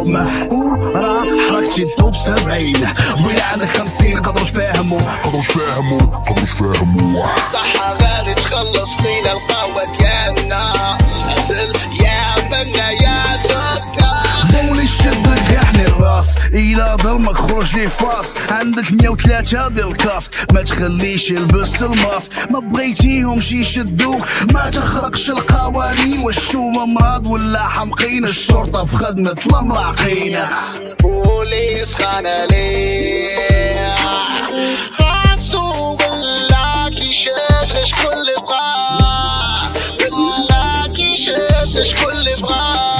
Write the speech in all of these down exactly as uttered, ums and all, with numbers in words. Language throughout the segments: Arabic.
محبوب راه حركتي تدوب سبعين ويلا عندك خمسين قدروش فاهمو قدروش فاهمو قدروش فاهمو صحة غادي تخلص لينا القهوة ديالنا يا منا يا دكا بولي شدك يحني الراس الى ظلمك خرج لي فاس عندك مية وثلاثة ديال الكاس ما تخليش يلبس الماس ما بغيتيهمش يشدوك ما تخرقش القوانين والشومة مرض ولا حمقين الشرطة في خدمة المراقين بوليس خانا ليه راسو بالله كيشد شكون اللي بغاه بالله كيشد شكون اللي بغاه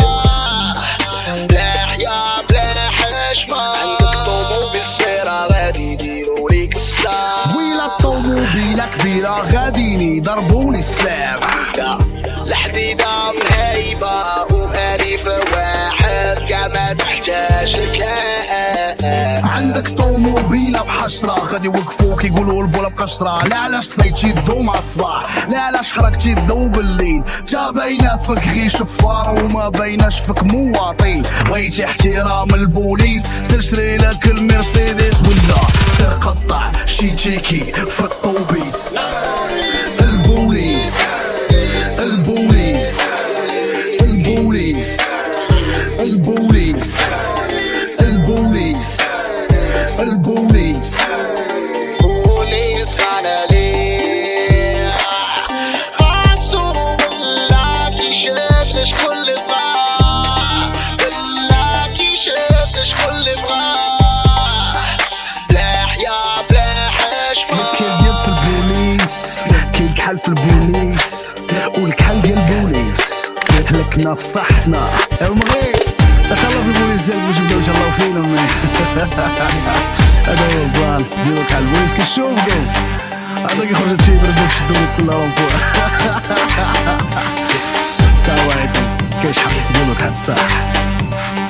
بلا حياة بلا حشمة عندك طوموبيل سيرة غادي يديرو ليك السلام ويلا الطوموبيلة كبيرة غاديين يضربوني السلام الحديدة مهيبة وأليف واحد كما تحتاج الكائن عندك طوموبيلة بحشرة غادي يوقفوك يقولوا البولا بقشرة لا علاش طفيتي الضو مع الصباح لا علاش حركتي الضو بالليل تا باينة فيك غير شفار وما بايناش فيك مواطن بغيتي احترام البوليس سير شري لك المرسيدس ولا سير قطع شي تيكي في الطوبيس البوليس البوليس البوليس البوليس البوليس البوليس بوليس خانا ليه راسو بالله كيشد شكون اللي بغاه بالله كيشد شكون اللي بغاه بلا حياة بلا حشمة كاين ديال في البوليس كاين كحل في البوليس والكحل ديال البوليس هلكنا في صحتنا المغرب تهلاو في البوليس ديال باش نبداو نتهلاو فينا هذا هو البلان ديالو كحل البوليس كنشوفكم هذا كيخرج التيبر باش يشدو كلها فوق السلام عليكم كاين شحال ديالو كحل صح